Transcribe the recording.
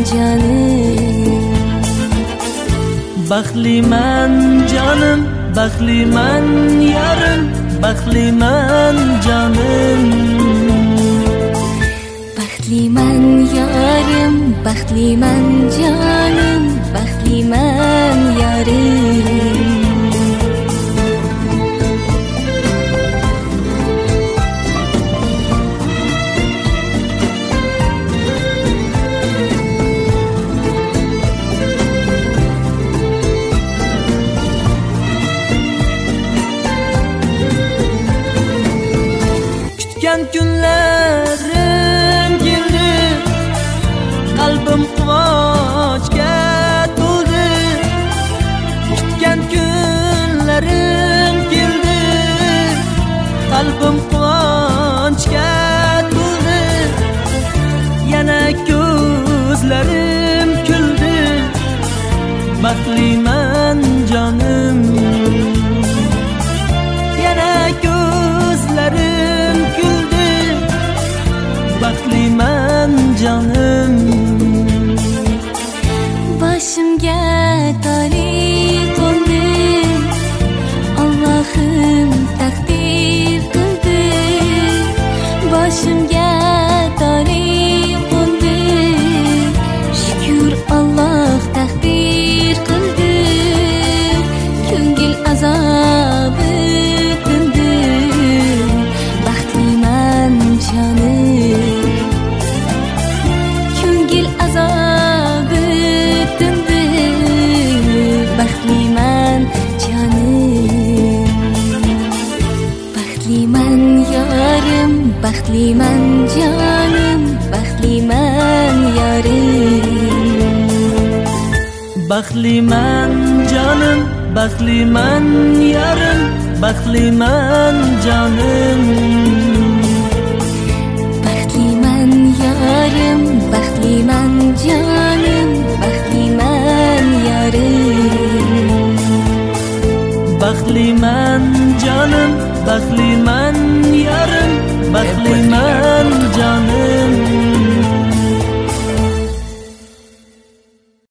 canım. Baxtliman canım, baxtliman yarim, baxtliman canım. Baxtliman yarim, baxtliman canım, baxtliman yarim. Kutgan kunlarim keldi, qalbim quvonchga to'ldi. Kutgan kunlarim keldi, qalbim quvonchga to'ldi. Yana ko'zlarim kuldi, baxtliman jonim. Yana ko'zlarim kuldi, baxtliman jonim. Başımga talih qo'ndi, Allohim taqdir qildi. Başımga talih qo'ndi, shukr Alloh taqdir qildi. Ko'ngil azobi tindi, baxtliman jonim. Ko'ngil azobi tindi, baxtliman jonim. Baxtliman yorim, baxtliman jonim, baxtliman yorim. Baxtliman jonim, baxtliman yarim, baxtliman jonim. Baxtliman yorim, baxtliman jonim, baxtliman yorim. Baxtliman jonim, baxtliman yarim, baxtliman